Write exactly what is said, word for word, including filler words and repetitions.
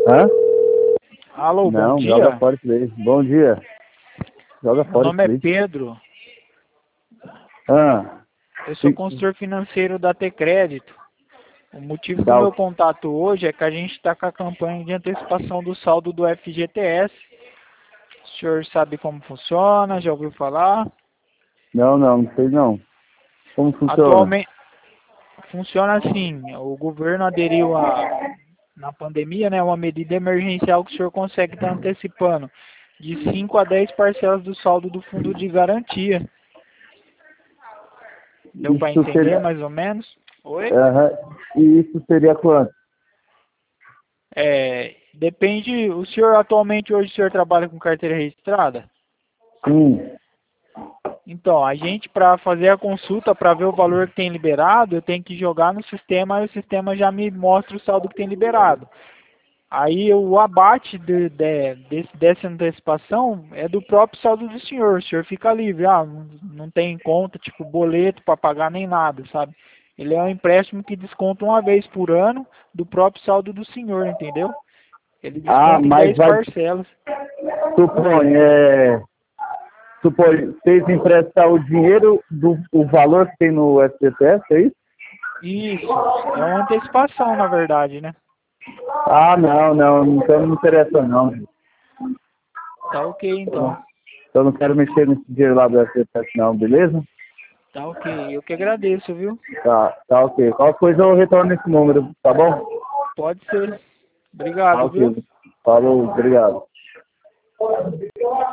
Hã? Alô, bom Não, dia. joga fora isso daí. Bom dia. Joga Meu fora nome é isso daí. Pedro. Ah, Eu sou sim. consultor financeiro da T-Crédito. O motivo do Tá, meu contato hoje é que a gente está com a campanha de antecipação do saldo do F G T S. O senhor sabe como funciona? Já ouviu falar? não, não, não sei não. Como funciona? Atualmente funciona assim. O governo aderiu a, na pandemia, né, uma medida emergencial que o senhor consegue estar antecipando de cinco a dez parcelas do saldo do fundo de garantia. Deu para Isso entender seria... mais ou menos? Oi? Aham. E isso seria quanto? É, depende, o senhor atualmente hoje o senhor trabalha com carteira registrada? Sim. Então, a gente para fazer a consulta, para ver o valor que tem liberado, eu tenho que jogar no sistema e o sistema já me mostra o saldo que tem liberado. Aí o abate de, de, desse, dessa antecipação é do próprio saldo do senhor. O senhor fica livre, ah, não, não tem conta, tipo boleto para pagar nem nada, sabe? Ele é um empréstimo que desconta uma vez por ano do próprio saldo do senhor, entendeu? Ele Ah, desconta em mas dez vai... parcelas. Supõe, é... Supõe, vocês emprestar o dinheiro do o valor que tem no S T S, é isso? Isso, é uma antecipação, na verdade, né? Ah, não, não, então não interessa não. Tá ok, então. Eu não quero mexer nesse dinheiro lá do S T S não, beleza? Tá ok. Eu que agradeço, viu? Tá, tá ok. Qualquer coisa eu retorno nesse número, tá bom? Pode ser. Tá Obrigado, viu? ok. Falou, obrigado.